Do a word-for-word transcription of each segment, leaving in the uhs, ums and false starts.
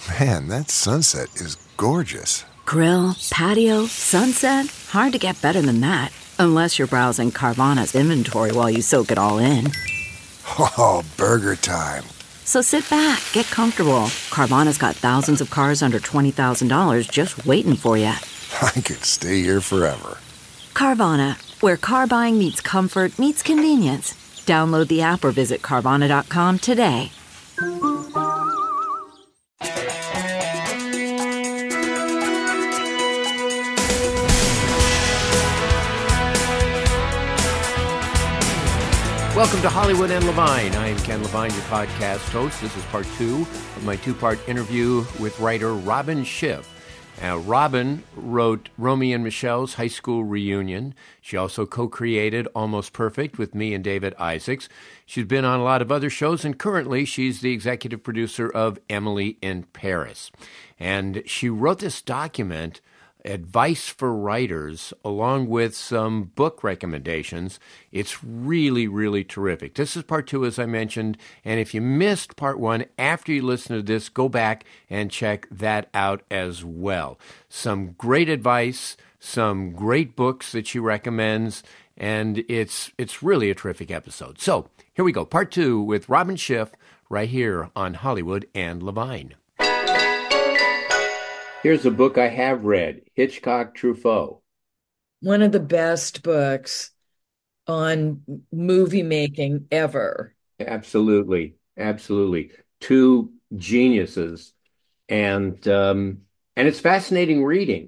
Man, that sunset is gorgeous. Grill, patio, sunset. Hard to get better than that. Unless you're browsing Carvana's inventory while you soak it all in. Oh, burger time. So sit back, get comfortable. Carvana's got thousands of cars under twenty thousand dollars just waiting for you. I could stay here forever. Carvana, where car buying meets comfort, meets convenience. Download the app or visit Carvana dot com today. Welcome to Hollywood and Levine. I am Ken Levine, your podcast host. This is part two of my two-part interview with writer Robin Schiff. Now, Robin wrote Romy and Michelle's High School Reunion. She also co-created Almost Perfect with me and David Isaacs. She's been on a lot of other shows, and currently she's the executive producer of Emily in Paris. And she wrote this document, Advice for Writers, along with some book recommendations. It's really, really terrific. This is part two, as I mentioned, and if you missed part one, after you listen to this, go back and check that out as well. Some great advice, some great books that she recommends, and it's it's really a terrific episode. So here we go, part two with Robin Schiff, right here on Hollywood and Levine. Here's a book I have read, Hitchcock Truffaut. One of the best books on movie making ever. Absolutely. Absolutely. Two geniuses. And um, and it's fascinating reading.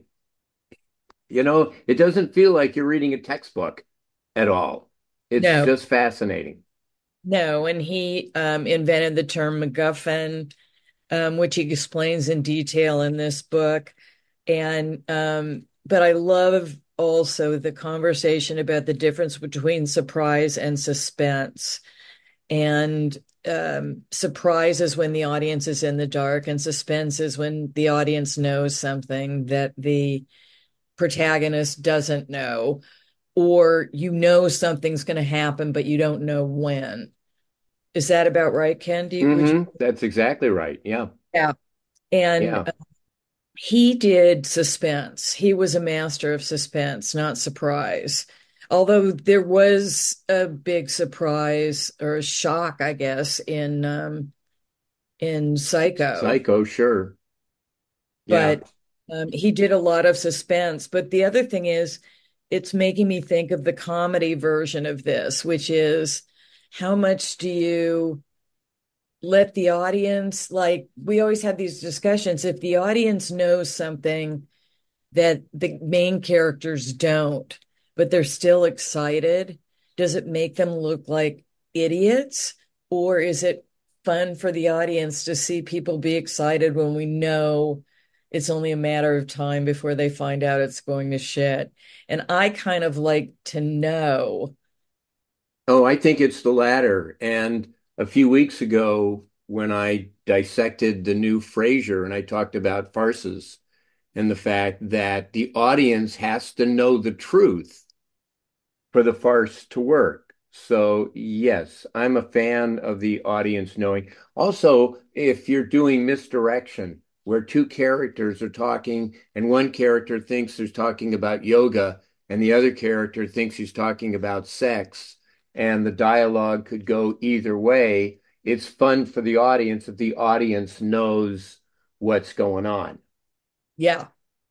You know, it doesn't feel like you're reading a textbook at all. It's No, just fascinating. no. And he um, invented the term MacGuffin, um, which he explains in detail in this book. And um, but I love also the conversation about the difference between surprise and suspense. And um, surprise is when the audience is in the dark, and suspense is when the audience knows something that the protagonist doesn't know, or you know something's going to happen, but you don't know when. Is that about right, Ken? Do you, would you? hmm That's exactly right. Yeah. Yeah. And Yeah. uh, he did suspense. He was a master of suspense, not surprise. Although there was a big surprise or a shock, I guess, in um, in Psycho, Psycho, sure. Yeah. but um, he did a lot of suspense. But the other thing is, it's making me think of the comedy version of this, which is how much do you let the audience, like we always have these discussions, if the audience knows something that the main characters don't, but they're still excited, does it make them look like idiots? Or is it fun for the audience to see people be excited when we know it's only a matter of time before they find out it's going to shit? And I kind of like to know. Oh, I think it's the latter. And a few weeks ago, when I dissected the new Frasier and I talked about farces and the fact that the audience has to know the truth for the farce to work. So, yes, I'm a fan of the audience knowing. Also, if you're doing misdirection, where two characters are talking and one character thinks they're talking about yoga and the other character thinks he's talking about sex, and the dialogue could go either way, it's fun for the audience if the audience knows what's going on. Yeah.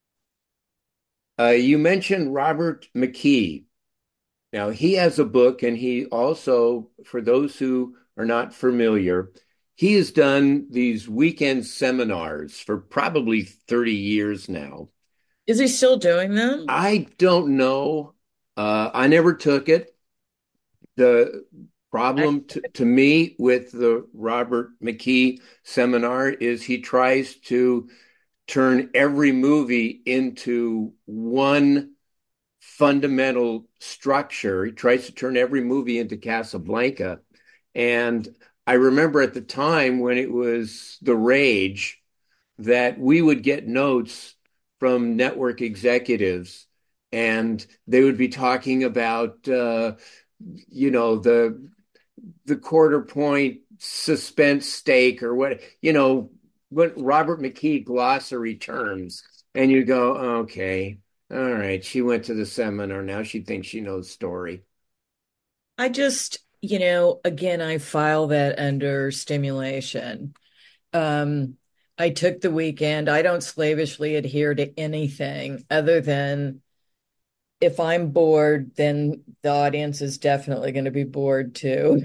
Uh, you mentioned Robert McKee. Now, he has a book, and he also, for those who are not familiar, he has done these weekend seminars for probably thirty years now. Is he still doing them? I don't know. Uh, I never took it. The I, problem to, to me with the Robert McKee seminar is he tries to turn every movie into one fundamental structure. He tries to turn every movie into Casablanca. And I remember at the time when it was the rage that we would get notes from network executives and they would be talking about, uh, you know, the the quarter point suspense stake or what, you know, what Robert McKee glossary terms, and you go, okay, all right, she went to the seminar. Now she thinks she knows story. I just, you know, again, I file that under stimulation. Um, I took the weekend. I don't slavishly adhere to anything other than if I'm bored, then the audience is definitely going to be bored too.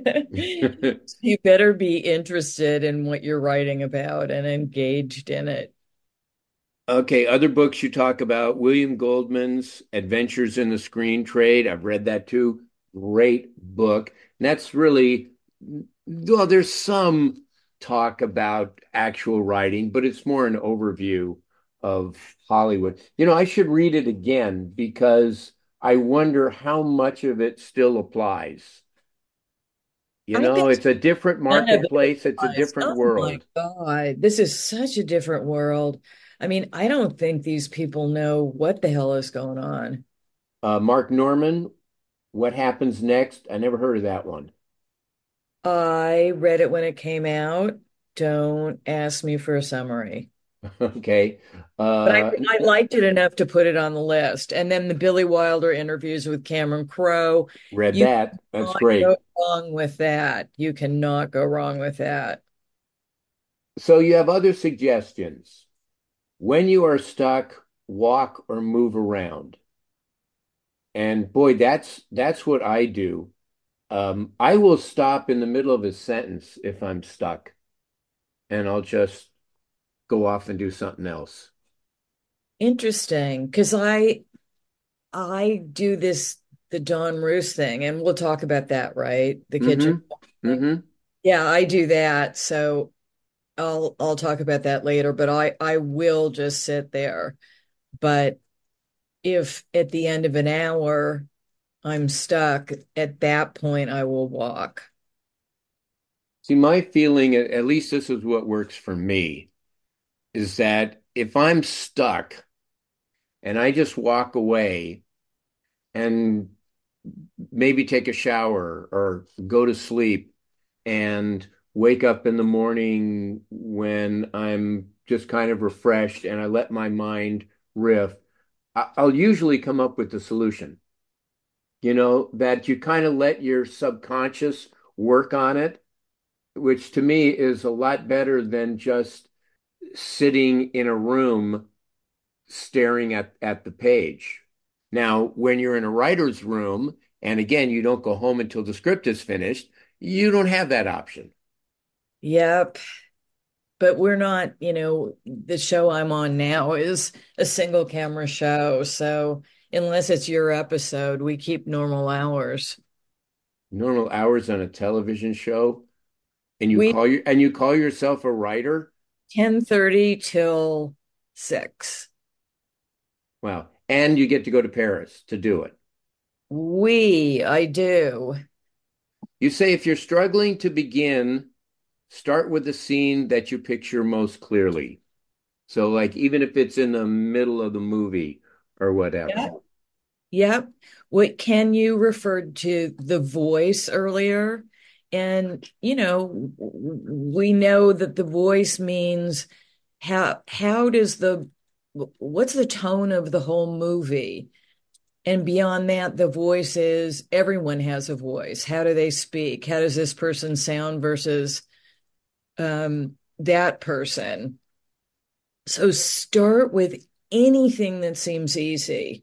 You better be interested in what you're writing about and engaged in it. Okay, other books you talk about, William Goldman's Adventures in the Screen Trade. I've read that too. Great book. And that's really, well, there's some talk about actual writing, but it's more an overview of Hollywood. You know, I should read it again because I wonder how much of it still applies. You I know, bet it's a different none of it marketplace, it's a applies. different Oh my world. God, this is such a different world. I mean, I don't think these people know what the hell is going on. Uh, Mark Norman, What Happens Next? I never heard of that one. I read it when it came out. Don't ask me for a summary. Okay. But I, Uh, I liked it enough to put it on the list. And then the Billy Wilder interviews with Cameron Crowe. read You that. That's cannot go great. wrong with that. You cannot go wrong with that. So you have other suggestions. When you are stuck, walk or move around. And boy, that's that's what I do. Um, I will stop in the middle of a sentence if I'm stuck, and I'll just go off and do something else. Interesting, because I I do this the Don Roos thing, and we'll talk about that, right? The kitchen Mm-hmm. thing. Mm-hmm. Yeah, I do that. So I'll I'll talk about that later, but I I will just sit there. But if at the end of an hour I'm stuck, at that point I will walk. See, my feeling, at at least this is what works for me, is that if I'm stuck and I just walk away and maybe take a shower or go to sleep and wake up in the morning when I'm just kind of refreshed and I let my mind riff, I- I'll usually come up with the solution. You know, that you kind of let your subconscious work on it, which to me is a lot better than just sitting in a room staring at, at the page. Now, when you're in a writer's room, and again, you don't go home until the script is finished, you don't have that option. Yep. But we're not, you know, the show I'm on now is a single camera show. So unless it's your episode, we keep normal hours. Normal hours on a television show, and you We call your and you call yourself a writer? ten thirty till six. Wow. And you get to go to Paris to do it. We, I do. You say if you're struggling to begin, start with the scene that you picture most clearly. So, like, even if it's in the middle of the movie or whatever. Yep. Yep. What can you referred to the voice earlier? And, you know, we know that the voice means how how does the what's the tone of the whole movie? And beyond that, the voice is everyone has a voice. How do they speak? How does this person sound versus um, that person? So start with anything that seems easy.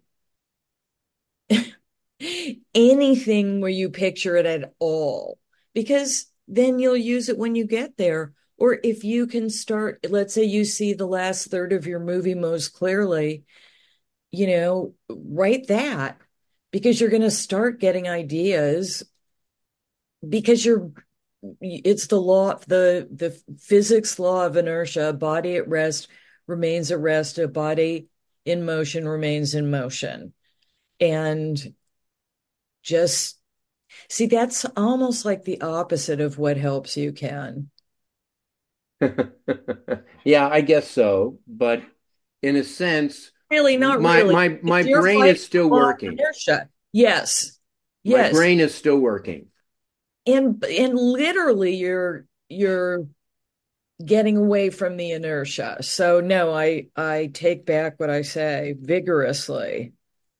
Anything where you picture it at all, because then you'll use it when you get there. Or if you can start, let's say you see the last third of your movie most clearly, you know, write that because you're going to start getting ideas because you're, it's the law, the, the physics law of inertia, a body at rest remains at rest, a body in motion remains in motion. And just see, that's almost like the opposite of what helps you, Ken. Yeah, I guess so. But in a sense, Really, not my really. my my It's your brain fight is still law of working. inertia. Yes. My Yes. brain is still working. And and literally your your getting away from the inertia. So no, I I take back what I say vigorously.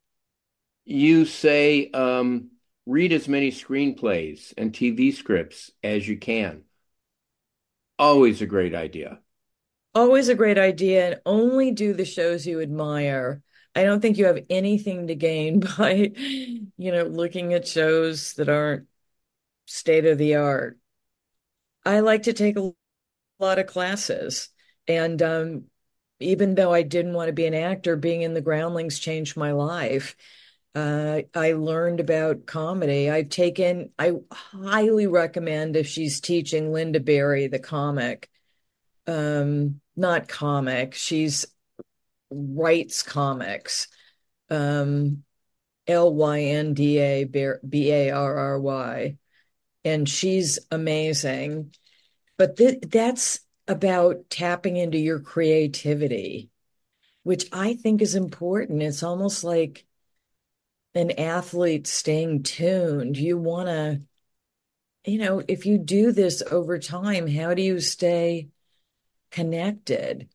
You say um, read as many screenplays and T V scripts as you can. Always a great idea. Always a great idea, and only do the shows you admire. I don't think you have anything to gain by, you know, looking at shows that aren't state of the art. I like to take a lot of classes, and um, even though I didn't want to be an actor, being in the Groundlings changed my life. Uh, I learned about comedy. I've taken, I highly recommend if she's teaching Lynda Barry, the comic, um, not comic, she's writes comics, um, L Y N D A B A R R Y. And she's amazing. But th that's about tapping into your creativity, which I think is important. It's almost like an athlete staying tuned. You want to, you know, if you do this over time, how do you stay connected?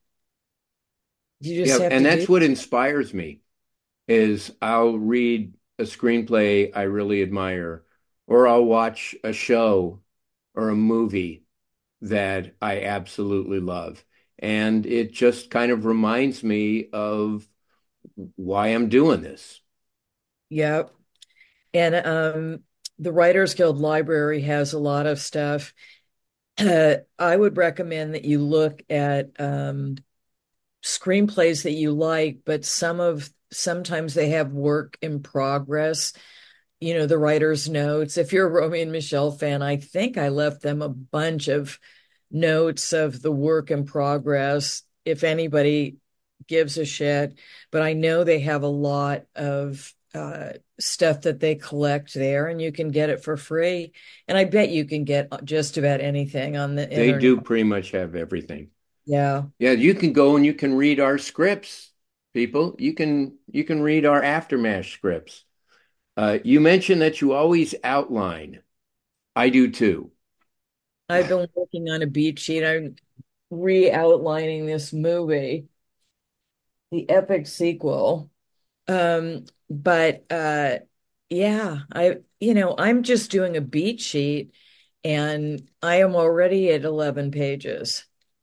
You just Yeah, have and to that's do. what inspires me is I'll read a screenplay I really admire, or I'll watch a show or a movie that I absolutely love. And it just kind of reminds me of why I'm doing this. Yep. And um, the Writers Guild Library has a lot of stuff. Uh, I would recommend that you look at um, screenplays that you like, but some of sometimes they have work in progress. You know, the writer's notes. If you're a Romeo and Michelle fan, I think I left them a bunch of notes of the work in progress, if anybody gives a shit. But I know they have a lot of uh, stuff that they collect there, and you can get it for free. And I bet you can get just about anything on the They internet. do pretty much have everything. Yeah. Yeah, you can go and you can read our scripts, people. You can you can read our Aftermath scripts. Uh, you mentioned that you always outline. I do too. I've been working on a beat sheet. I'm re-outlining this movie, the epic sequel. Um, but uh yeah, I you know, I'm just doing a beat sheet and I am already at eleven pages.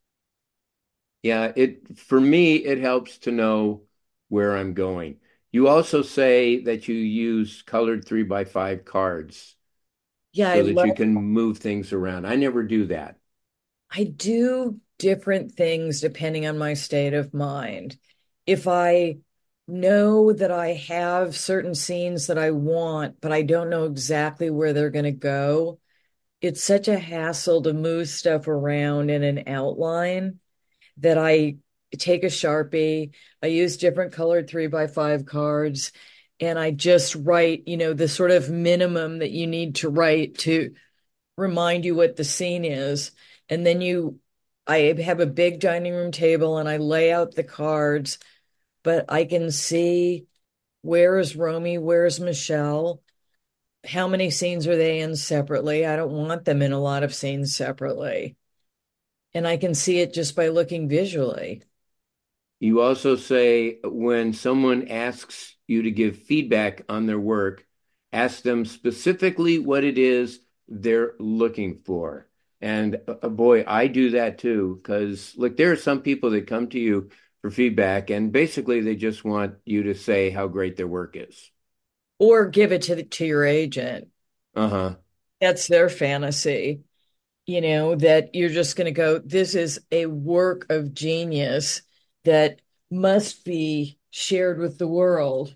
Yeah, it for me it helps to know where I'm going. You also say that you use colored three by five cards Yeah, I so that love you can move things around. I never do that. I do different things depending on my state of mind. If I know that I have certain scenes that I want, but I don't know exactly where they're going to go, it's such a hassle to move stuff around in an outline that I take a Sharpie. I use different colored three by five cards, and I just write, you know, the sort of minimum that you need to write to remind you what the scene is. And then you, I have a big dining room table and I lay out the cards, but I can see where is Romy, where's Michelle, how many scenes are they in separately? I don't want them in a lot of scenes separately. And I can see it just by looking visually. You also say when someone asks you to give feedback on their work, ask them specifically what it is they're looking for. And uh, boy, I do that too, because look, there are some people that come to you for feedback, and basically they just want you to say how great their work is. Or give it to the, to your agent. Uh-huh. That's their fantasy, you know, that you're just going to go, this is a work of genius that must be shared with the world.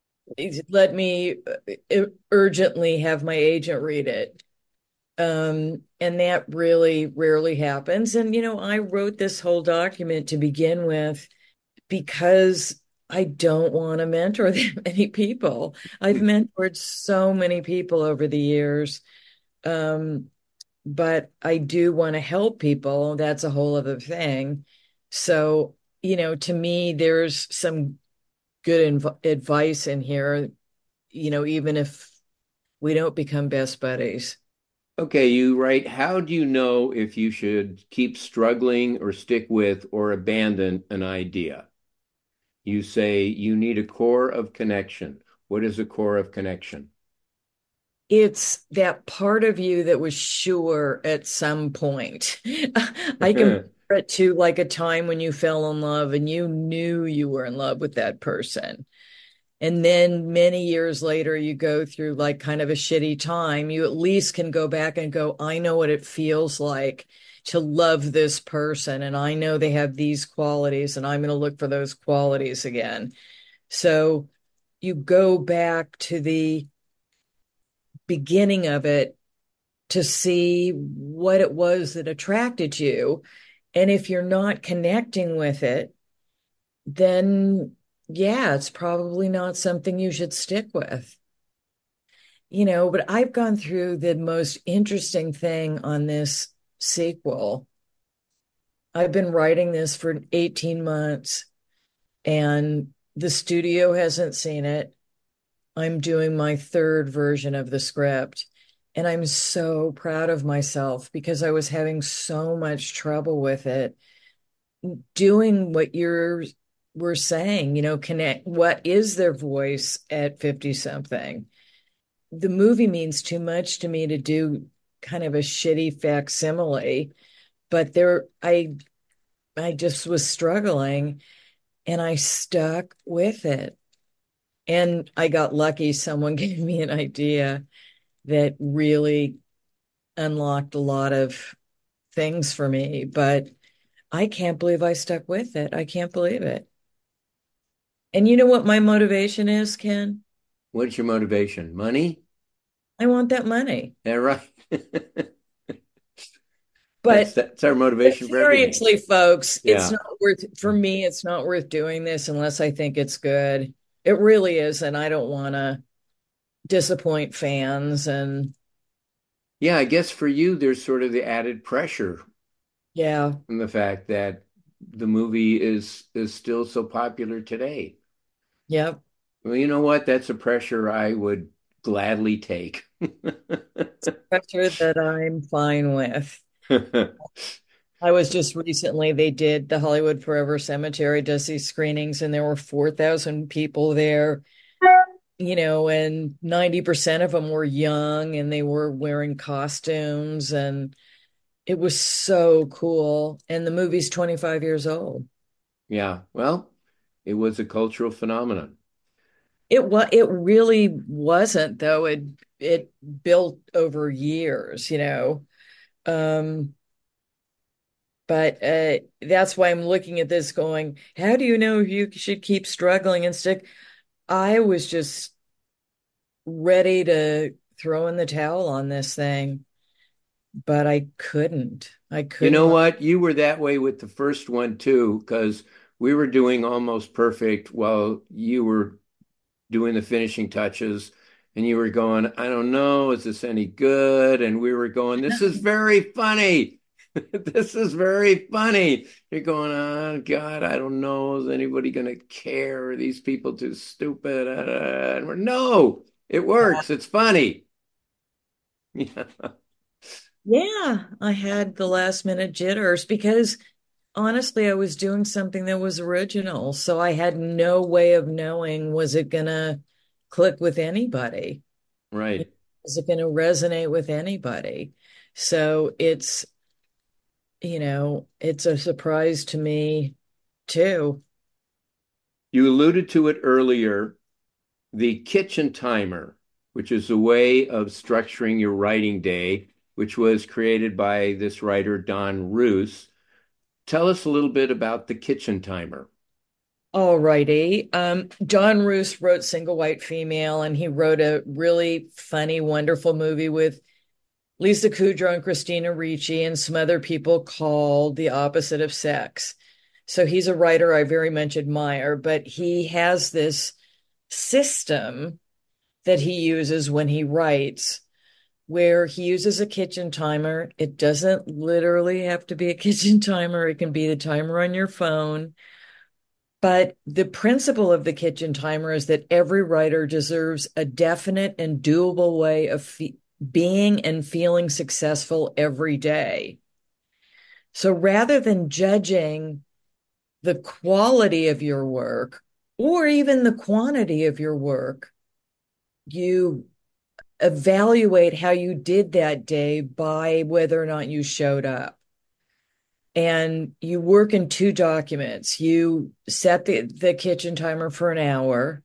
Let me uh, urgently have my agent read it. Um, and that really rarely happens. And, you know, I wrote this whole document to begin with because I don't want to mentor that many people. I've mentored so many people over the years. Um, but I do want to help people. That's a whole other thing. So, you know, to me, there's some good inv advice in here, you know, even if we don't become best buddies. Okay, you write, how do you know if you should keep struggling or stick with or abandon an idea? You say you need a core of connection. What is a core of connection? It's that part of you that was sure at some point. I compare it to like a time when you fell in love and you knew you were in love with that person. And then many years later, you go through like kind of a shitty time. You at least can go back and go, I know what it feels like to love this person. And I know they have these qualities, and I'm going to look for those qualities again. So you go back to the beginning of it to see what it was that attracted you. And if you're not connecting with it, then yeah, it's probably not something you should stick with. You know, but I've gone through the most interesting thing on this sequel. I've been writing this for eighteen months and the studio hasn't seen it. I'm doing my third version of the script. And I'm so proud of myself because I was having so much trouble with it. Doing what you're were saying, you know, connect what is their voice at fifty something. The movie means too much to me to do kind of a shitty facsimile, but there I I just was struggling and I stuck with it. And I got lucky. Someone gave me an idea that really unlocked a lot of things for me, but I can't believe I stuck with it. I can't believe it. And you know what my motivation is, Ken? What's your motivation? Money? I want that money. Yeah, right. That's But that's our motivation for everything. seriously, folks, it's Yeah. not worth, for me, it's not worth doing this unless I think it's good. It really is. And I don't want to disappoint fans. And Yeah, I guess for you, there's sort of the added pressure yeah, from the fact that the movie is is still so popular today. yep. Well, you know what? That's a pressure I would gladly take. Pressure that I'm fine with. I was just recently, they did the Hollywood Forever Cemetery does these screenings, and there were four thousand people there, you know, and ninety percent of them were young and they were wearing costumes, and it was so cool. And the movie's twenty-five years old. Yeah, well, it was a cultural phenomenon. It was, it really wasn't, though. It it built over years, you know. Um, But uh, that's why I'm looking at this going, how do you know if you should keep struggling and stick? I was just ready to throw in the towel on this thing, but I couldn't. I You couldn't. know what? You were that way with the first one too, because we were doing almost perfect while you were doing the finishing touches, and you were going, I don't know, is this any good? And we were going, this is very funny. This is very funny. You're going, oh God, I don't know. Is anybody going to care? Are these people too stupid? Uh, and we're, no, it works. It's funny. Yeah. Yeah, I had the last minute jitters because honestly, I was doing something that was original. So I had no way of knowing, was it going to click with anybody? Right. Is it going to resonate with anybody? So it's, you know, it's a surprise to me too. You alluded to it earlier, the kitchen timer, which is a way of structuring your writing day, which was created by this writer, Don Roos. Tell us a little bit about the kitchen timer. All righty. Um, Don Roos wrote Single White Female, and he wrote a really funny, wonderful movie with Lisa Kudrow and Christina Ricci and some other people called The Opposite of Sex. So he's a writer I very much admire, but he has this system that he uses when he writes where he uses a kitchen timer. It doesn't literally have to be a kitchen timer. It can be the timer on your phone. But the principle of the kitchen timer is that every writer deserves a definite and doable way of fe- being and feeling successful every day. So rather than judging the quality of your work or even the quantity of your work, you evaluate how you did that day by whether or not you showed up. And you work in two documents. You set the, the kitchen timer for an hour.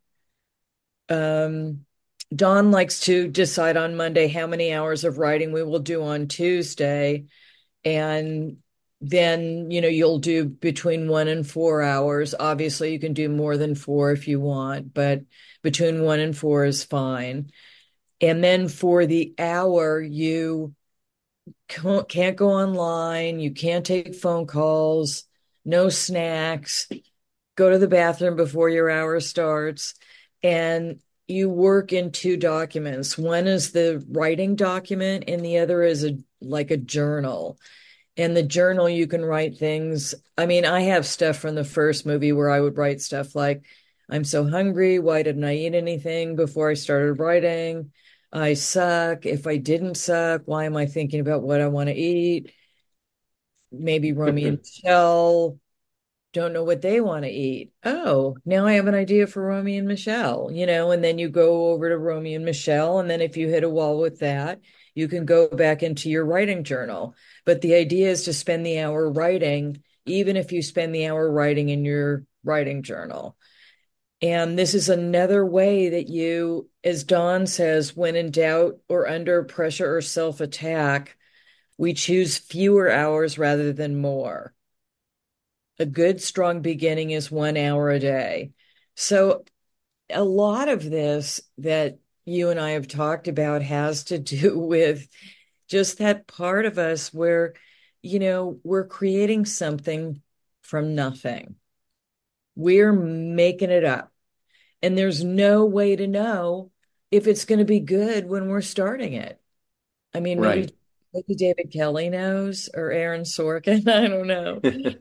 Um, Dawn likes to decide on Monday how many hours of writing we will do on Tuesday. And then, you know, you'll do between one and four hours. Obviously, you can do more than four if you want, but between one and four is fine. And then for the hour, you can't go online, you can't take phone calls, no snacks, go to the bathroom before your hour starts. And you work in two documents. One is the writing document, and the other is a like a journal. And the journal, you can write things. I mean, I have stuff from the first movie where I would write stuff like, I'm so hungry. Why didn't I eat anything before I started writing? I suck. If I didn't suck, why am I thinking about what I want to eat? Maybe Romy and Michelle don't know what they want to eat. Oh, now I have an idea for Romy and Michelle, you know, and then you go over to Romy and Michelle. And then if you hit a wall with that, you can go back into your writing journal. But the idea is to spend the hour writing, even if you spend the hour writing in your writing journal. And this is another way that you, as Dawn says, when in doubt or under pressure or self-attack, we choose fewer hours rather than more. A good, strong beginning is one hour a day. So a lot of this that you and I have talked about has to do with just that part of us where, you know, we're creating something from nothing. We're making it up. And there's no way to know if it's going to be good when we're starting it. I mean, maybe, Right. maybe David Kelly knows or Aaron Sorkin. I don't know.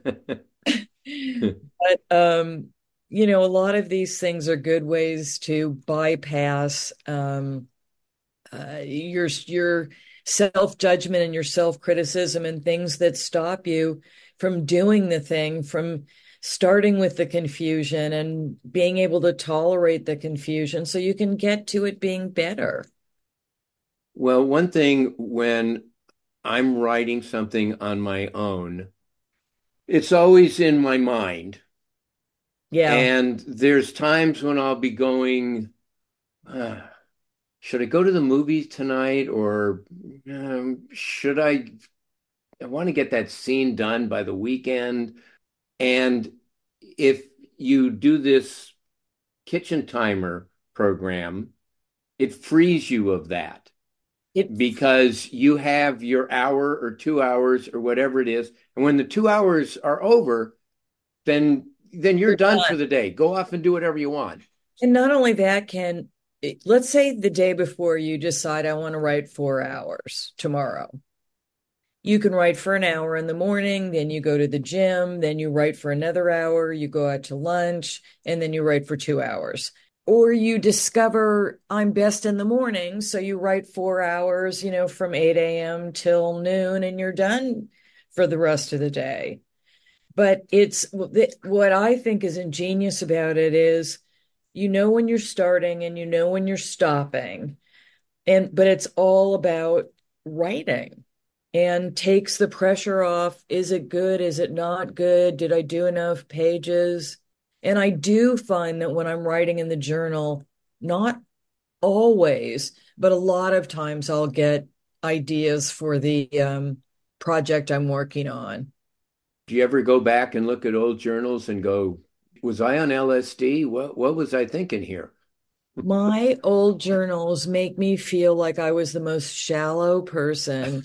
But, um, you know, a lot of these things are good ways to bypass um, uh, your, your self-judgment and your self-criticism and things that stop you from doing the thing, from starting with the confusion and being able to tolerate the confusion so you can get to it being better. Well, one thing when I'm writing something on my own, it's always in my mind. Yeah. And there's times when I'll be going, uh, should I go to the movies tonight? Or um, should I, I want to get that scene done by the weekend. And if you do this kitchen timer program, it frees you of that. It, because you have your hour or two hours or whatever it is. And when the two hours are over, then then you're, you're done, done for the day. Go off and do whatever you want. And not only that, Ken, let's say the day before you decide I want to write four hours tomorrow. You can write for an hour in the morning, then you go to the gym, then you write for another hour, you go out to lunch, and then you write for two hours. Or you discover I'm best in the morning, so you write four hours, you know, from eight a.m. till noon, and you're done for the rest of the day. But it's what I think is ingenious about it is, you know when you're starting and you know when you're stopping, and but it's all about writing and takes the pressure off. Is it good? Is it not good? Did I do enough pages? And I do find that when I'm writing in the journal, not always, but a lot of times I'll get ideas for the um, project I'm working on. Do you ever go back and look at old journals and go, was I on L S D? What, what was I thinking here? My old journals make me feel like I was the most shallow person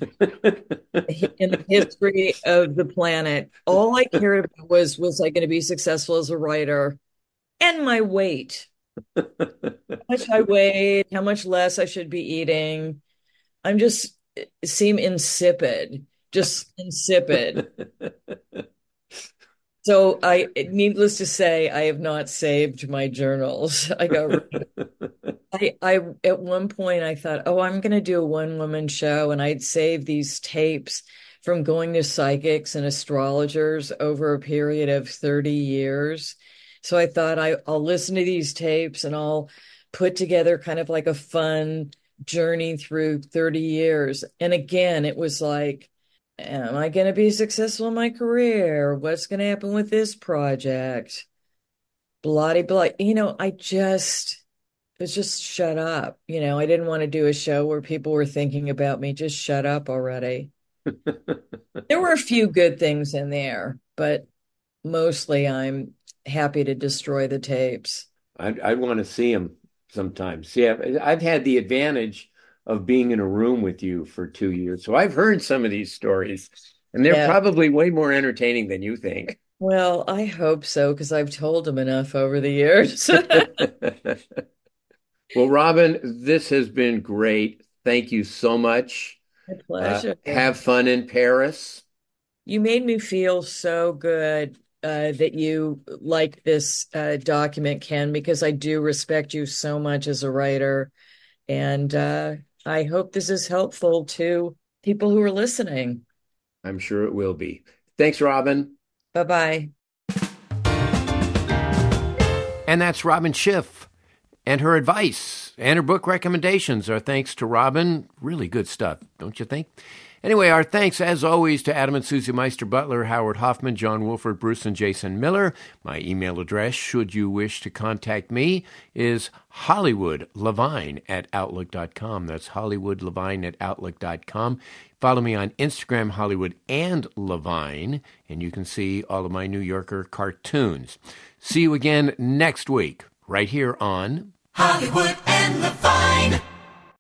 in the history of the planet. All I cared about was, was I going to be successful as a writer? And my weight. How much I weighed, how much less I should be eating. I'm just seem insipid, just insipid. So I, needless to say, I have not saved my journals. I got, I, I, at one point I thought, oh, I'm going to do a one woman show, and I'd save these tapes from going to psychics and astrologers over a period of thirty years. So I thought I, I'll listen to these tapes and I'll put together kind of like a fun journey through thirty years. And again, it was like, am I going to be successful in my career? What's going to happen with this project? Bloody blah. You know, I just was just shut up. You know, I didn't want to do a show where people were thinking about me. Just shut up already. There were a few good things in there, but mostly I'm happy to destroy the tapes. I I want to see them sometimes. Yeah, I've had the advantage of being in a room with you for two years, so I've heard some of these stories, and they're Yeah. probably way more entertaining than you think. Well, I hope so, because I've told them enough over the years. Well, Robin, this has been great. Thank you so much. My Uh, pleasure. have fun in Paris. You made me feel so good uh, that you like this uh, document, Ken, because I do respect you so much as a writer. And uh, I hope this is helpful to people who are listening. I'm sure it will be. Thanks, Robin. Bye-bye. And that's Robin Schiff. And her advice and her book recommendations are thanks to Robin. Really good stuff, don't you think? Anyway, our thanks, as always, to Adam and Susie Meister Butler, Howard Hoffman, John Wolford, Bruce, and Jason Miller. My email address, should you wish to contact me, is hollywoodlevine at outlook dot com. That's hollywoodlevine at outlook dot com. Follow me on Instagram, Hollywood and Levine, and you can see all of my New Yorker cartoons. See you again next week, right here on Hollywood and Levine.